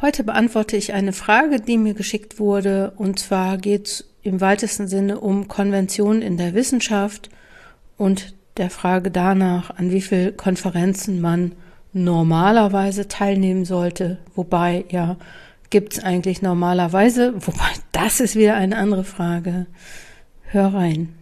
Heute beantworte ich eine Frage, die mir geschickt wurde, und zwar geht es im weitesten Sinne um Konventionen in der Wissenschaft und der Frage danach, an wie vielen Konferenzen man normalerweise teilnehmen sollte. Wobei, ja, gibt es eigentlich normalerweise, wobei das ist wieder eine andere Frage. Hör rein.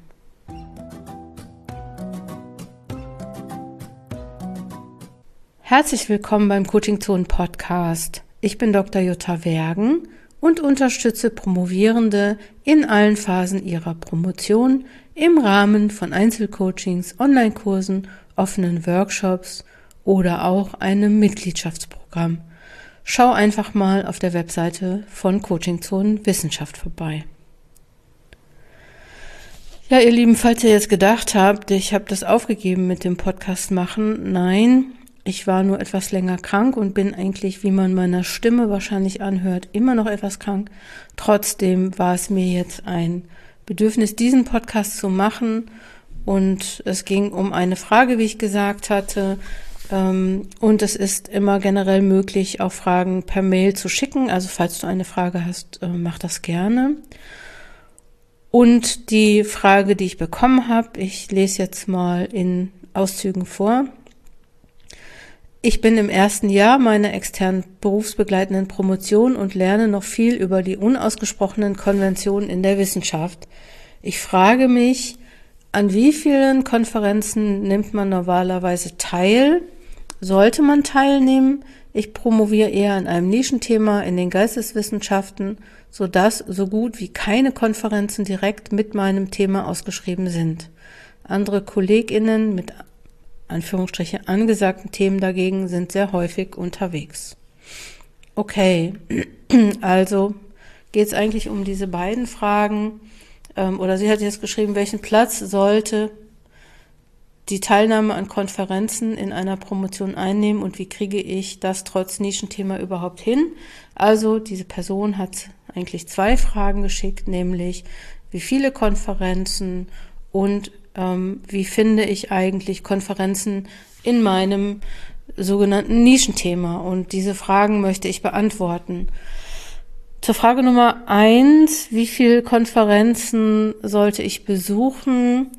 Herzlich willkommen beim Coaching Zone Podcast. Ich bin Dr. Jutta Wergen und unterstütze Promovierende in allen Phasen ihrer Promotion im Rahmen von Einzelcoachings, Online-Kursen, offenen Workshops oder auch einem Mitgliedschaftsprogramm. Schau einfach mal auf der Webseite von Coaching Zone Wissenschaft vorbei. Ja, ihr Lieben, falls ihr jetzt gedacht habt, ich habe das aufgegeben mit dem Podcast machen, nein, ich war nur etwas länger krank und bin eigentlich, wie man meiner Stimme wahrscheinlich anhört, immer noch etwas krank. Trotzdem war es mir jetzt ein Bedürfnis, diesen Podcast zu machen. Und es ging um eine Frage, wie ich gesagt hatte. Und es ist immer generell möglich, auch Fragen per Mail zu schicken. Also falls du eine Frage hast, mach das gerne. Und die Frage, die ich bekommen habe, ich lese jetzt mal in Auszügen vor. Ich bin im ersten Jahr meiner externen berufsbegleitenden Promotion und lerne noch viel über die unausgesprochenen Konventionen in der Wissenschaft. Ich frage mich, an wie vielen Konferenzen nimmt man normalerweise teil? Sollte man teilnehmen? Ich promoviere eher an einem Nischenthema in den Geisteswissenschaften, sodass so gut wie keine Konferenzen direkt mit meinem Thema ausgeschrieben sind. Andere KollegInnen mit Anführungsstriche angesagten Themen dagegen sind sehr häufig unterwegs. Okay, also geht es eigentlich um diese beiden Fragen, oder sie hat jetzt geschrieben, welchen Platz sollte die Teilnahme an Konferenzen in einer Promotion einnehmen und wie kriege ich das trotz Nischenthema überhaupt hin? Also diese Person hat eigentlich 2 Fragen geschickt, nämlich wie viele Konferenzen und wie finde ich eigentlich Konferenzen in meinem sogenannten Nischenthema? Und diese Fragen möchte ich beantworten. Zur Frage Nummer 1, wie viele Konferenzen sollte ich besuchen?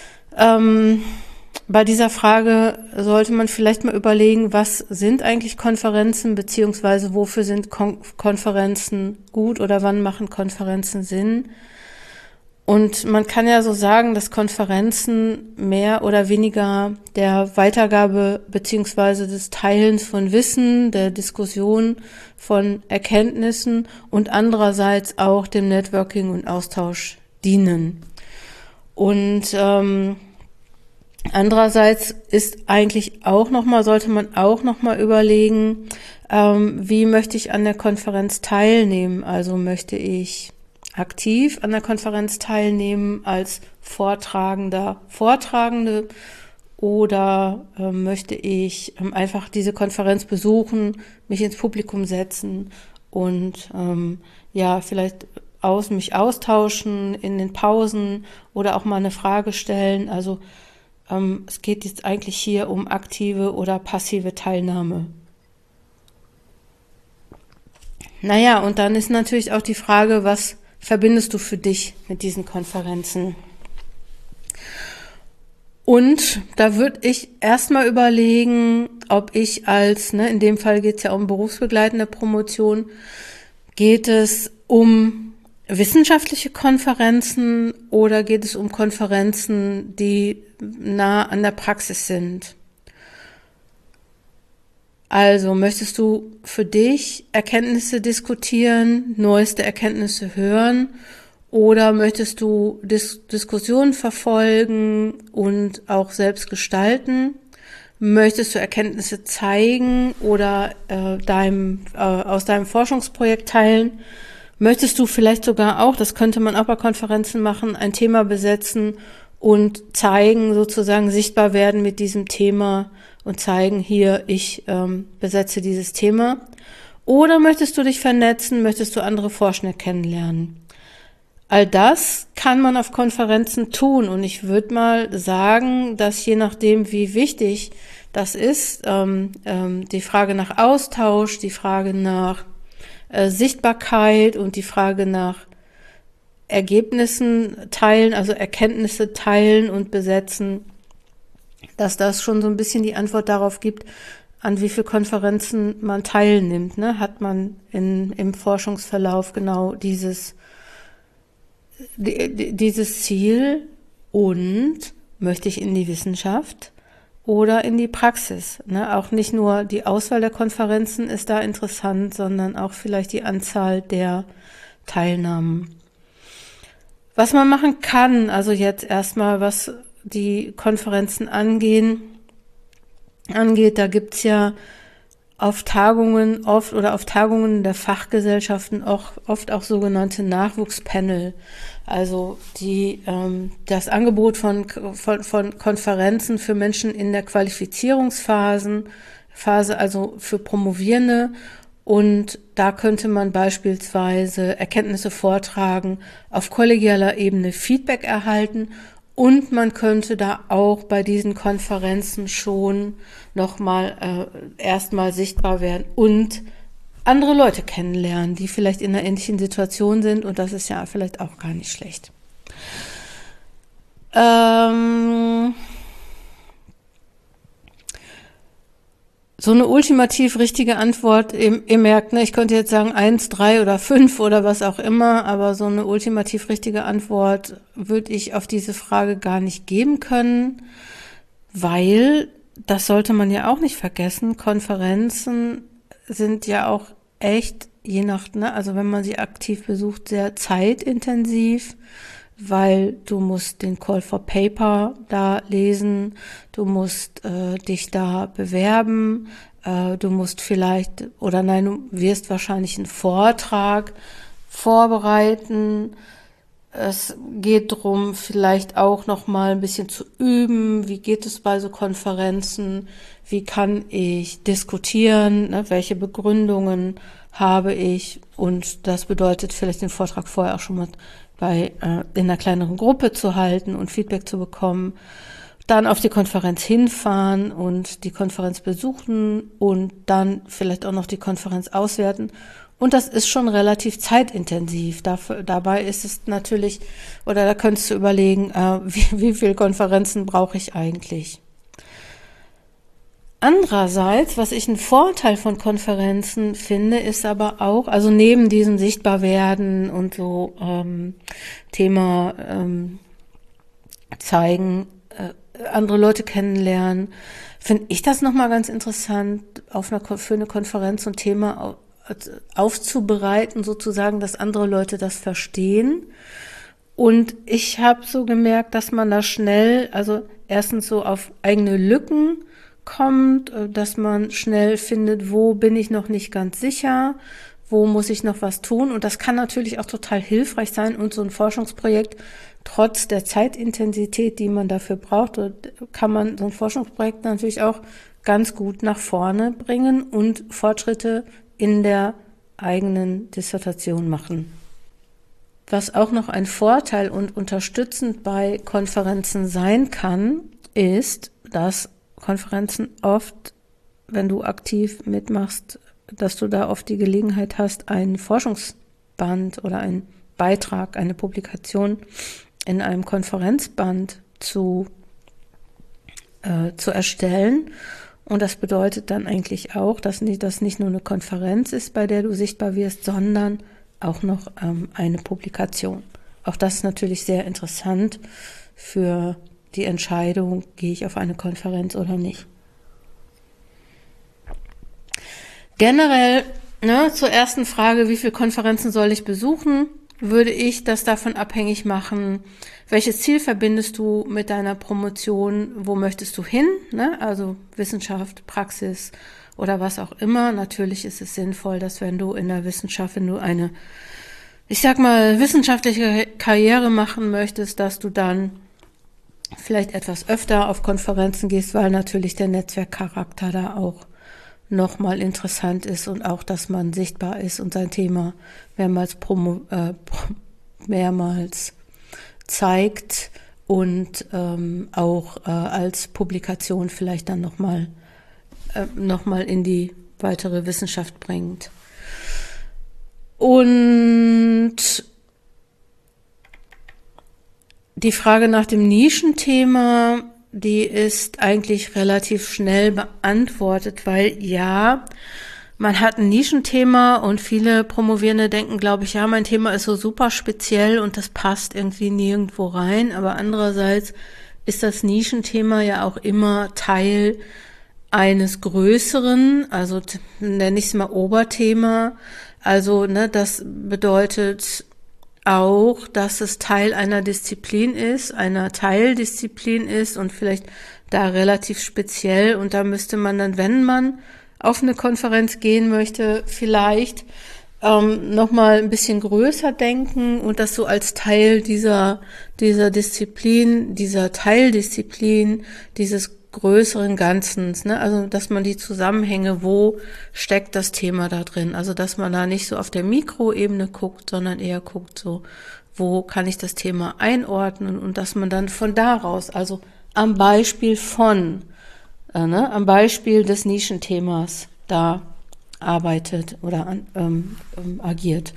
Bei dieser Frage sollte man vielleicht mal überlegen, was sind eigentlich Konferenzen, beziehungsweise wofür sind Konferenzen gut oder wann machen Konferenzen Sinn? Und man kann ja so sagen, dass Konferenzen mehr oder weniger der Weitergabe beziehungsweise des Teilens von Wissen, der Diskussion von Erkenntnissen und andererseits auch dem Networking und Austausch dienen. Und andererseits ist eigentlich auch nochmal, sollte man auch nochmal überlegen, wie möchte ich an der Konferenz teilnehmen? Also möchte ich aktiv an der Konferenz teilnehmen als Vortragende oder möchte ich einfach diese Konferenz besuchen, mich ins Publikum setzen und vielleicht mich austauschen in den Pausen oder auch mal eine Frage stellen. Also es geht jetzt eigentlich hier um aktive oder passive Teilnahme. Naja, und dann ist natürlich auch die Frage, was verbindest du für dich mit diesen Konferenzen? Und da würde ich erstmal überlegen, ob ich in dem Fall geht es ja um berufsbegleitende Promotion, geht es um wissenschaftliche Konferenzen oder geht es um Konferenzen, die nah an der Praxis sind? Also möchtest du für dich Erkenntnisse diskutieren, neueste Erkenntnisse hören oder möchtest du Diskussionen verfolgen und auch selbst gestalten? Möchtest du Erkenntnisse zeigen oder aus deinem Forschungsprojekt teilen? Möchtest du vielleicht sogar auch, das könnte man auch bei Konferenzen machen, ein Thema besetzen und zeigen, sozusagen sichtbar werden mit diesem Thema und zeigen, hier, ich besetze dieses Thema. Oder möchtest du dich vernetzen, möchtest du andere Forschende kennenlernen? All das kann man auf Konferenzen tun und ich würde mal sagen, dass je nachdem, wie wichtig das ist, die Frage nach Austausch, die Frage nach Sichtbarkeit und die Frage nach Ergebnissen teilen, also Erkenntnisse teilen und besetzen, dass das schon so ein bisschen die Antwort darauf gibt, an wie viele Konferenzen man teilnimmt. Ne? Hat man im Forschungsverlauf genau dieses Ziel und möchte ich in die Wissenschaft oder in die Praxis. Ne? Auch nicht nur die Auswahl der Konferenzen ist da interessant, sondern auch vielleicht die Anzahl der Teilnahmen. Was man machen kann, also jetzt erstmal, was die Konferenzen angeht, da gibt's ja auf Tagungen auf Tagungen der Fachgesellschaften oft auch sogenannte Nachwuchspanel. Also das Angebot von Konferenzen für Menschen in der Qualifizierungsphase, also für Promovierende. Und da könnte man beispielsweise Erkenntnisse vortragen, auf kollegialer Ebene Feedback erhalten und man könnte da auch bei diesen Konferenzen schon nochmal erstmal sichtbar werden und andere Leute kennenlernen, die vielleicht in einer ähnlichen Situation sind und das ist ja vielleicht auch gar nicht schlecht. So eine ultimativ richtige Antwort, ihr merkt, ne, ich könnte jetzt sagen 1, 3 oder 5 oder was auch immer, aber so eine ultimativ richtige Antwort würde ich auf diese Frage gar nicht geben können, weil, das sollte man ja auch nicht vergessen, Konferenzen sind ja auch echt, je nach, ne, also wenn man sie aktiv besucht, sehr zeitintensiv, weil du musst den Call for Paper da lesen, du musst dich da bewerben, du musst vielleicht, oder nein, du wirst wahrscheinlich einen Vortrag vorbereiten. Es geht darum, vielleicht auch noch mal ein bisschen zu üben, wie geht es bei so Konferenzen, wie kann ich diskutieren, ne, welche Begründungen habe ich und das bedeutet vielleicht den Vortrag vorher auch schon mal in einer kleineren Gruppe zu halten und Feedback zu bekommen, dann auf die Konferenz hinfahren und die Konferenz besuchen und dann vielleicht auch noch die Konferenz auswerten. Und das ist schon relativ zeitintensiv. Dabei ist es natürlich, oder da könntest du überlegen, wie viele Konferenzen brauche ich eigentlich? Andererseits, was ich einen Vorteil von Konferenzen finde, ist aber auch, also neben diesem Sichtbarwerden und so Thema zeigen, andere Leute kennenlernen, finde ich das nochmal ganz interessant, für eine Konferenz ein Thema aufzubereiten, sozusagen, dass andere Leute das verstehen. Und ich habe so gemerkt, dass man da schnell, also erstens so auf eigene Lücken kommt, dass man schnell findet, wo bin ich noch nicht ganz sicher, wo muss ich noch was tun. Und das kann natürlich auch total hilfreich sein und so ein Forschungsprojekt, trotz der Zeitintensität, die man dafür braucht, kann man so ein Forschungsprojekt natürlich auch ganz gut nach vorne bringen und Fortschritte in der eigenen Dissertation machen. Was auch noch ein Vorteil und unterstützend bei Konferenzen sein kann, ist, dass Konferenzen oft, wenn du aktiv mitmachst, dass du da oft die Gelegenheit hast, einen Forschungsband oder einen Beitrag, eine Publikation in einem Konferenzband zu erstellen. Und das bedeutet dann eigentlich auch, dass das nicht nur eine Konferenz ist, bei der du sichtbar wirst, sondern auch noch eine Publikation. Auch das ist natürlich sehr interessant für die Entscheidung, gehe ich auf eine Konferenz oder nicht. Generell, ne, zur ersten Frage, wie viele Konferenzen soll ich besuchen, würde ich das davon abhängig machen, welches Ziel verbindest du mit deiner Promotion, wo möchtest du hin, ne? Also Wissenschaft, Praxis oder was auch immer. Natürlich ist es sinnvoll, dass wenn du in der Wissenschaft, wenn du eine, ich sag mal, wissenschaftliche Karriere machen möchtest, dass du dann vielleicht etwas öfter auf Konferenzen gehst, weil natürlich der Netzwerkcharakter da auch nochmal interessant ist und auch, dass man sichtbar ist und sein Thema mehrmals zeigt und auch als Publikation vielleicht dann nochmal in die weitere Wissenschaft bringt. Und die Frage nach dem Nischenthema, die ist eigentlich relativ schnell beantwortet, weil ja, man hat ein Nischenthema und viele Promovierende denken, glaube ich, ja, mein Thema ist so super speziell und das passt irgendwie nirgendwo rein. Aber andererseits ist das Nischenthema ja auch immer Teil eines Größeren, also nenne ich es mal Oberthema. Also, ne, das bedeutet auch, dass es Teil einer Disziplin ist, einer Teildisziplin ist und vielleicht da relativ speziell. Und da müsste man dann, wenn man auf eine Konferenz gehen möchte, vielleicht nochmal ein bisschen größer denken und das so als Teil dieser Disziplin, dieser Teildisziplin, dieses größeren Ganzens, ne? Also, dass man die Zusammenhänge, wo steckt das Thema da drin? Also, dass man da nicht so auf der Mikroebene guckt, sondern eher guckt so, wo kann ich das Thema einordnen und dass man dann von daraus, also am Beispiel am Beispiel des Nischenthemas da arbeitet oder agiert.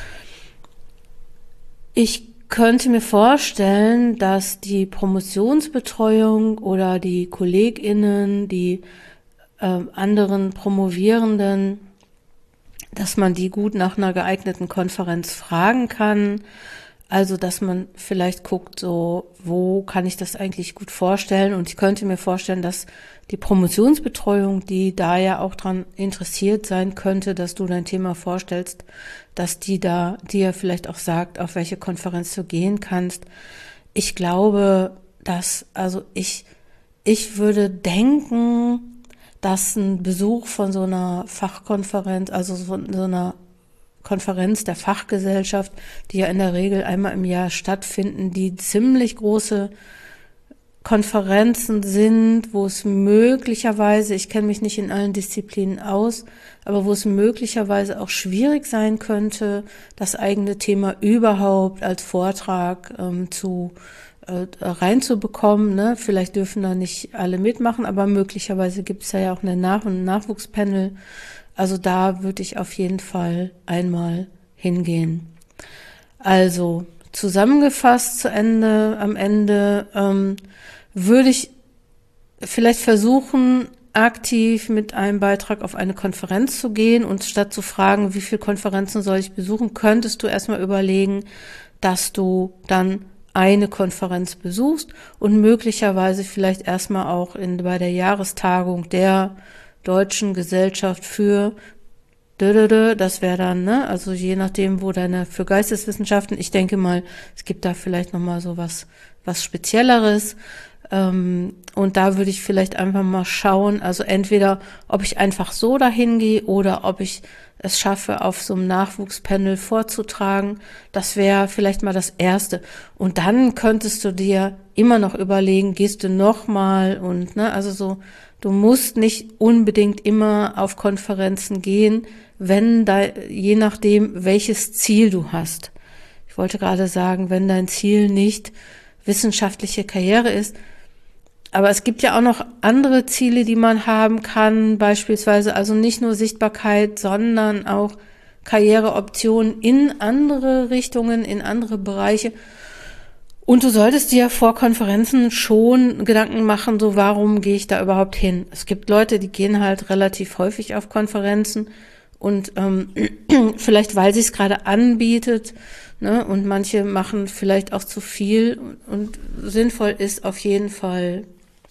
Ich könnte mir vorstellen, dass die Promotionsbetreuung oder die KollegInnen, die anderen Promovierenden, dass man die gut nach einer geeigneten Konferenz fragen kann. Also, dass man vielleicht guckt, so, wo kann ich das eigentlich gut vorstellen? Und ich könnte mir vorstellen, dass die Promotionsbetreuung, die da ja auch dran interessiert sein könnte, dass du dein Thema vorstellst, dass die da dir vielleicht auch sagt, auf welche Konferenz du gehen kannst. Ich glaube, ich würde denken, dass ein Besuch von so einer Fachkonferenz, also von so einer Konferenz der Fachgesellschaft, die ja in der Regel einmal im Jahr stattfinden, die ziemlich große Konferenzen sind, wo es möglicherweise, ich kenne mich nicht in allen Disziplinen aus, aber wo es möglicherweise auch schwierig sein könnte, das eigene Thema überhaupt als Vortrag reinzubekommen. Ne? Vielleicht dürfen da nicht alle mitmachen, aber möglicherweise gibt es ja auch ein Nachwuchspanel. Also da würde ich auf jeden Fall einmal hingehen. Also zusammengefasst am Ende würde ich vielleicht versuchen, aktiv mit einem Beitrag auf eine Konferenz zu gehen und statt zu fragen, wie viele Konferenzen soll ich besuchen, könntest du erstmal überlegen, dass du dann eine Konferenz besuchst und möglicherweise vielleicht erstmal auch bei der Jahrestagung der Deutschen Gesellschaft für das wäre dann, ne, also je nachdem, für Geisteswissenschaften, ich denke mal, es gibt da vielleicht nochmal so was Spezielleres, und da würde ich vielleicht einfach mal schauen, also entweder, ob ich einfach so dahin gehe oder ob ich es schaffe, auf so einem Nachwuchspanel vorzutragen. Das wäre vielleicht mal das Erste. Und dann könntest du dir immer noch überlegen, gehst du nochmal und, ne, also so, du musst nicht unbedingt immer auf Konferenzen gehen, je nachdem, welches Ziel du hast. Ich wollte gerade sagen, wenn dein Ziel nicht wissenschaftliche Karriere ist, aber es gibt ja auch noch andere Ziele, die man haben kann, beispielsweise also nicht nur Sichtbarkeit, sondern auch Karriereoptionen in andere Richtungen, in andere Bereiche. Und du solltest dir vor Konferenzen schon Gedanken machen, so warum gehe ich da überhaupt hin? Es gibt Leute, die gehen halt relativ häufig auf Konferenzen und vielleicht, weil sie es gerade anbietet, ne? Und manche machen vielleicht auch zu viel und sinnvoll ist auf jeden Fall,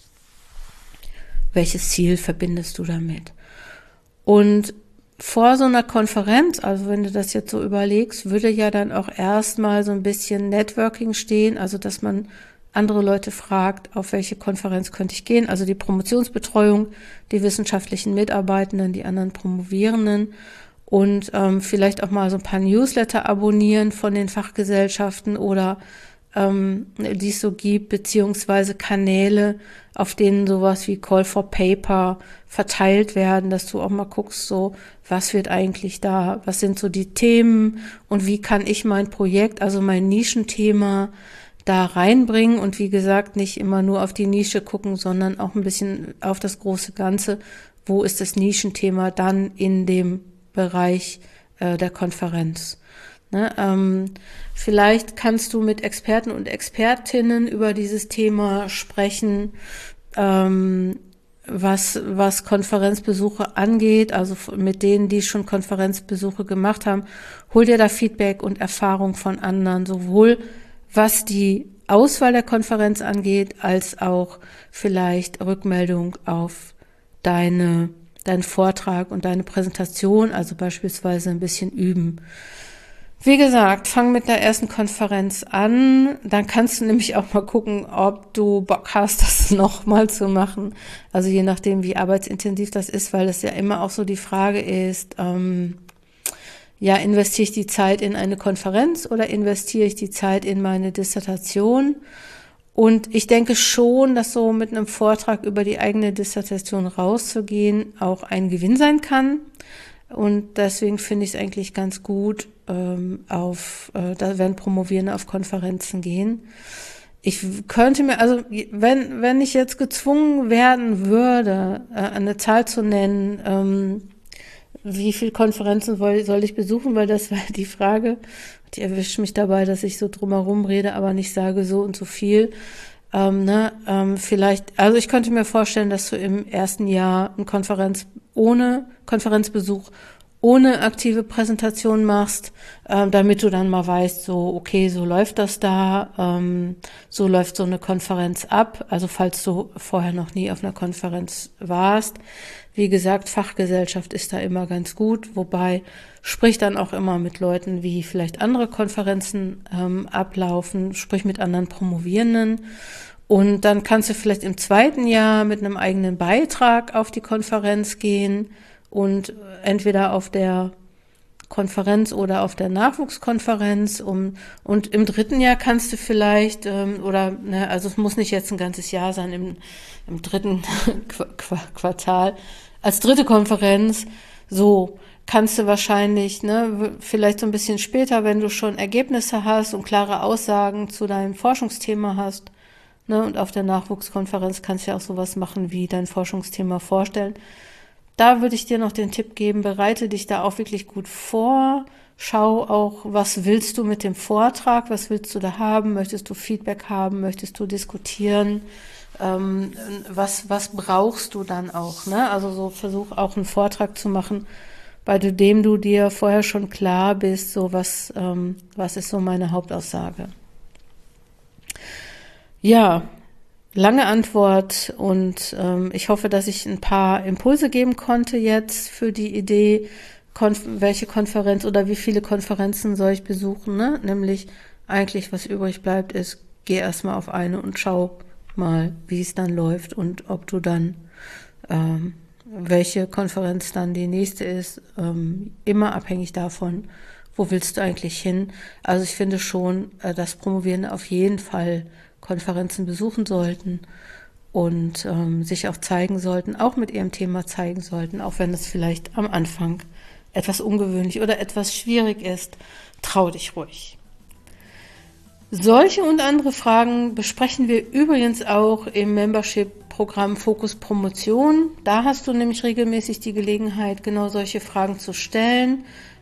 welches Ziel verbindest du damit? Und vor so einer Konferenz, also wenn du das jetzt so überlegst, würde ja dann auch erstmal so ein bisschen Networking stehen, also dass man andere Leute fragt, auf welche Konferenz könnte ich gehen, also die Promotionsbetreuung, die wissenschaftlichen Mitarbeitenden, die anderen Promovierenden und vielleicht auch mal so ein paar Newsletter abonnieren von den Fachgesellschaften oder die es so gibt, beziehungsweise Kanäle, auf denen sowas wie Call for Paper verteilt werden, dass du auch mal guckst, so, was wird eigentlich da, was sind so die Themen und wie kann ich mein Projekt, also mein Nischenthema da reinbringen und wie gesagt, nicht immer nur auf die Nische gucken, sondern auch ein bisschen auf das große Ganze. Wo ist das Nischenthema dann in dem Bereich der Konferenz. Ne? Vielleicht kannst du mit Experten und Expertinnen über dieses Thema sprechen, was Konferenzbesuche angeht, also mit denen, die schon Konferenzbesuche gemacht haben. Hol dir da Feedback und Erfahrung von anderen, sowohl was die Auswahl der Konferenz angeht, als auch vielleicht Rückmeldung auf deinen Vortrag und deine Präsentation, also beispielsweise ein bisschen üben. Wie gesagt, fang mit der ersten Konferenz an, dann kannst du nämlich auch mal gucken, ob du Bock hast, das nochmal zu machen. Also je nachdem, wie arbeitsintensiv das ist, weil das ja immer auch so die Frage ist, investiere ich die Zeit in eine Konferenz oder investiere ich die Zeit in meine Dissertation? Und ich denke schon, dass so mit einem Vortrag über die eigene Dissertation rauszugehen auch ein Gewinn sein kann. Und deswegen finde ich es eigentlich ganz gut, wenn Promovierende auf Konferenzen gehen. Ich könnte mir, also wenn ich jetzt gezwungen werden würde, eine Zahl zu nennen, wie viele Konferenzen soll ich besuchen, weil das war die Frage. Die erwischt mich dabei, dass ich so drumherum rede, aber nicht sage so und so viel. Vielleicht, also ich könnte mir vorstellen, dass du im ersten Jahr eine Konferenzbesuch ohne aktive Präsentation machst, damit du dann mal weißt, so, okay, so läuft das da, so läuft so eine Konferenz ab, also falls du vorher noch nie auf einer Konferenz warst. Wie gesagt, Fachgesellschaft ist da immer ganz gut, wobei sprich dann auch immer mit Leuten, wie vielleicht andere Konferenzen ablaufen, sprich mit anderen Promovierenden. Und dann kannst du vielleicht im zweiten Jahr mit einem eigenen Beitrag auf die Konferenz gehen und entweder auf der Konferenz oder auf der Nachwuchskonferenz. Und im dritten Jahr kannst du vielleicht, also es muss nicht jetzt ein ganzes Jahr sein, im dritten Quartal, als dritte Konferenz, so kannst du wahrscheinlich, vielleicht so ein bisschen später, wenn du schon Ergebnisse hast und klare Aussagen zu deinem Forschungsthema hast, und auf der Nachwuchskonferenz kannst du ja auch sowas machen, wie dein Forschungsthema vorstellen. Da würde ich dir noch den Tipp geben, bereite dich da auch wirklich gut vor. Schau auch, was willst du mit dem Vortrag, was willst du da haben, möchtest du Feedback haben, möchtest du diskutieren, was brauchst du dann auch, Also so versuch auch einen Vortrag zu machen, bei dem du dir vorher schon klar bist, so was ist so meine Hauptaussage. Ja, lange Antwort und ich hoffe, dass ich ein paar Impulse geben konnte jetzt für die Idee, welche Konferenz oder wie viele Konferenzen soll ich besuchen, Nämlich eigentlich, was übrig bleibt, ist, geh erstmal auf eine und schau mal, wie es dann läuft und ob du dann, welche Konferenz dann die nächste ist, immer abhängig davon, wo willst du eigentlich hin. Also ich finde schon, dass Promovierende auf jeden Fall Konferenzen besuchen sollten und sich auch zeigen sollten, auch mit ihrem Thema zeigen sollten, auch wenn es vielleicht am Anfang etwas ungewöhnlich oder etwas schwierig ist. Trau dich ruhig. Solche und andere Fragen besprechen wir übrigens auch im Membership-Programm Fokus Promotion. Da hast du nämlich regelmäßig die Gelegenheit, genau solche Fragen zu stellen.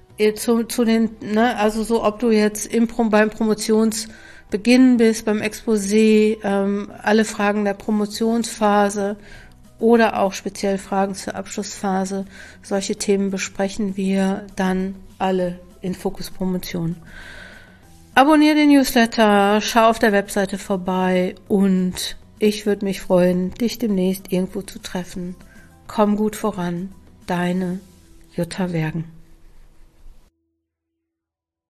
Also so, ob du jetzt beim Promotionsbeginn bist, beim Exposé, alle Fragen der Promotionsphase oder auch speziell Fragen zur Abschlussphase. Solche Themen besprechen wir dann alle in Fokus Promotion. Abonniere den Newsletter, schau auf der Webseite vorbei und ich würde mich freuen, dich demnächst irgendwo zu treffen. Komm gut voran, deine Jutta Wergen.